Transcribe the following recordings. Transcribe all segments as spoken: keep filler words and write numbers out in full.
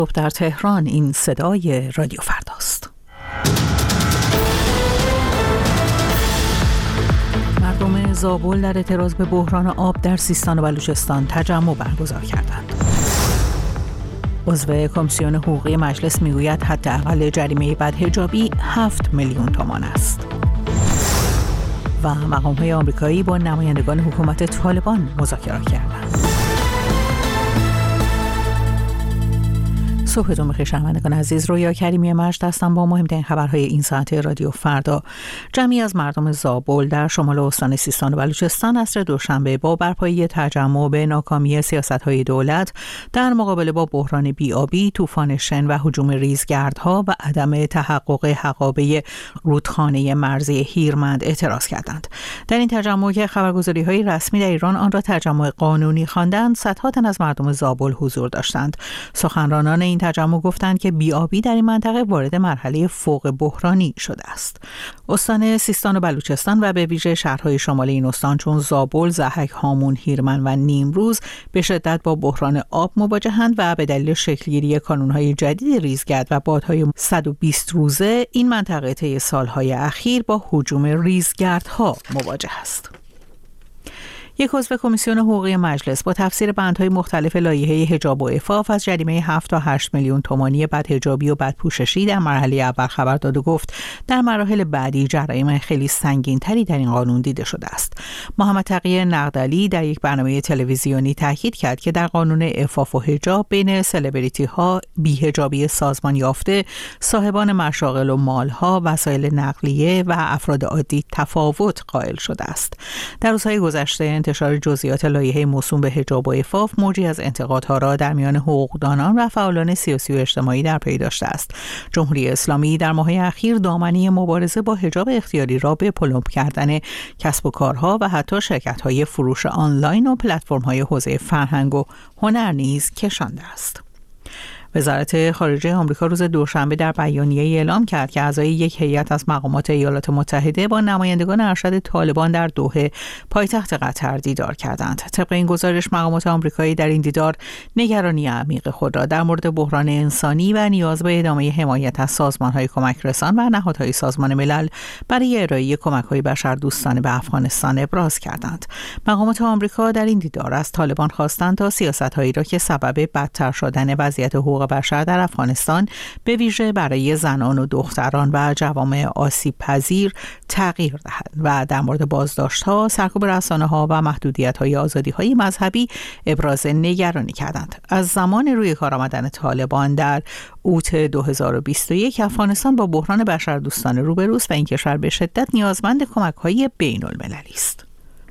در تهران این صدای رادیو فرداست. مردم زابل در اعتراض به بحران آب در سیستان و بلوچستان تجمع برگزار کردند. عضو کمیسیون حقوقی مجلس میگوید حداقل جریمه بدحجابی هفت میلیون تومان است. و مقام‌های آمریکایی با نمایندگان حکومت طالبان مذاکره کردند. صبحتون بخیر شنوندگان عزیز، رویا کریمی مجد هستم با مهمترین خبرهای این ساعت رادیو فردا. جمعی از مردم زابل در شمال استان سیستان و بلوچستان عصر دوشنبه با برپایی تجمع به ناکامی سیاست‌های دولت در مقابله با بحران بی‌آبی، طوفان شن و هجوم ریزگردها و عدم تحقق حقابه رودخانه مرزی هیرمند اعتراض کردند. در این تجمع که خبرگزاری‌های رسمی در ایران آن را تجمع قانونی خواندند، صدها تن از مردم زابل حضور داشتند. سخنرانان این تجمع گفتند که بی‌آبی در این منطقه وارد مرحله فوق بحرانی شده است. استان سیستان و بلوچستان و به ویژه شهرهای شمالی این استان چون زابل، ضحک، هامون، هیرمند و نیمروز به شدت با بحران آب مواجهند و به دلیل شکلگیری کانون‌های جدید ریزگرد و بادهای صد و بیست روزه این منطقه طی سالهای اخیر با هجوم ریزگردها مواجه است. یک عضو کمیسیون حقوقی مجلس با تفسیر بندهای مختلف لایحه حجاب و عفاف از جریمه هفت تا هشت میلیون تومانی بدحجابی و بدپوششی در مرحله اول خبر داد و گفت در مراحل بعدی جرایم خیلی سنگین‌تری در این قانون دیده شده است. محمد تقی نقدلی در یک برنامه تلویزیونی تاکید کرد که در قانون عفاف و حجاب بین سلبریتی‌ها، بی‌حجابی سازمان یافته، صاحبان مشاغل و مال‌ها، وسایل نقلیه و افراد عادی تفاوت قائل شده است. در روزهای گذشته انتشار جزئیات لایحه موسوم به حجاب و عفاف موجی از انتقادها را در میان حقوقدانان و فعالان سیاسی و اجتماعی در پی داشته است. جمهوری اسلامی در ماه‌های اخیر دامنه مبارزه با حجاب اختیاری را به پلمپ کردن کسب و کارها و حتی شرکت‌های فروش آنلاین و پلتفرم‌های حوزه فرهنگ و هنر نیز کشانده است. وزارت خارجه آمریکا روز دوشنبه در بیانیه اعلام کرد که اعضای یک هیئت از مقامات ایالات متحده با نمایندگان ارشد طالبان در دوحه پایتخت قطر دیدار کردند. طبق این گزارش مقامات آمریکایی در این دیدار نگرانی عمیق خود را در مورد بحران انسانی و نیاز به ادامه حمایت از سازمان‌های کمکرسان و نهادهای سازمان ملل برای ارائه کمک‌های بشردوستانه به افغانستان ابراز کردند. مقامات آمریکا در این دیدار از طالبان خواستند تا سیاست‌هایی را که سبب بدتر شدن وضعیت حقوق بشر در افغانستان به ویژه برای زنان و دختران و جوامع آسیب پذیر تغییر دهد و در مورد بازداشت‌ها، سرکوب رسانه‌ها و محدودیت‌های آزادی‌های مذهبی ابراز نگرانی کردند. از زمان روی کار آمدن طالبان در اوت دو هزار و بیست و یک افغانستان با بحران بشردوستانه روبروست و این کشور به شدت نیازمند کمک‌های بین‌المللی است.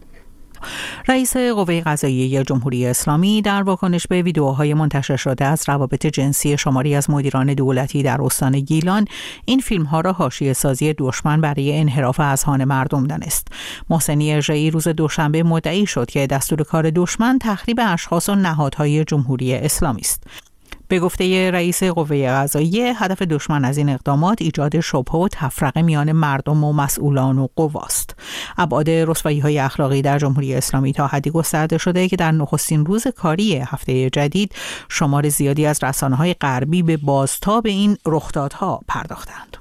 رئیس قوه قضاییه جمهوری اسلامی در واکنش به ویدئوهای منتشر شده از روابط جنسی شماری از مدیران دولتی در استان گیلان این فیلم‌ها را حاشیه سازی دشمن برای انحراف اذهان مردم دانست. محسنی اژه‌ای روز دوشنبه مدعی شد که دستور کار دشمن تخریب اشخاص و نهادهای جمهوری اسلامی است. به گفته رئیس قوه قضاییه هدف دشمن از این اقدامات ایجاد شبهه و تفرقه میان مردم و مسئولان و قواست. ابعاد رسوایی‌های اخلاقی در جمهوری اسلامی تا حدی گسترده شده که در نخستین روز کاری هفته جدید شمار زیادی از رسانه‌های غربی به بازتاب این رخدادها پرداختند.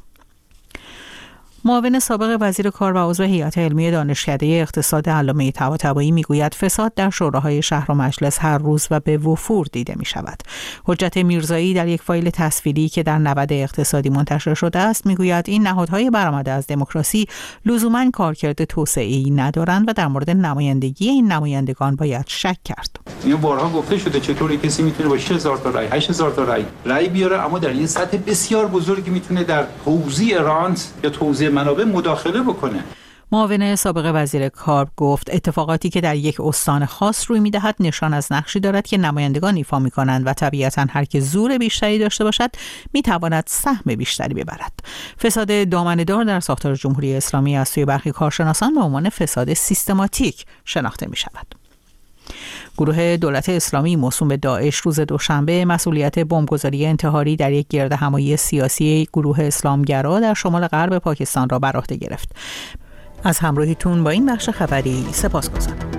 معاون سابق وزیر کار و عضو هیئت علمی دانشکده اقتصاد علامه طباطبایی میگوید فساد در شوراهای شهر و مجلس هر روز و به وفور دیده می شود. حجت میرزایی در یک فایل تصویری که در نود اقتصادی منتشر شده است میگوید این نهادهای برآمده از دموکراسی لزوما کارکرد توسعه‌ای ندارند و در مورد نمایندگی این نمایندگان باید شک کرد. این بارها گفته شده چطوری کسی میتونه با شش هزار تا رای، هشت هزار تا رای رای بیاره اما در این سطح بسیار بزرگی میتونه در توزیع رانت یا توزیع منابع مداخله بکنه. معاون سابق وزیر کار گفت اتفاقاتی که در یک استان خاص روی می‌دهد نشان از نقشی دارد که نمایندگان ایفا می‌کنند و طبیعتاً هر که زور بیشتری داشته باشد می‌تواند سهم بیشتری ببرد. فساد دامنه‌دار در ساختار جمهوری اسلامی از سوی برخی کارشناسان به عنوان فساد سیستماتیک شناخته می‌شود. گروه دولت اسلامی موسوم به داعش روز دوشنبه مسئولیت بمبگذاری انتحاری در یک گردهمایی سیاسی گروه اسلامگرا در شمال غرب پاکستان را بر عهده گرفت. از همراهیتون با این بخش خبری سپاسگزارم.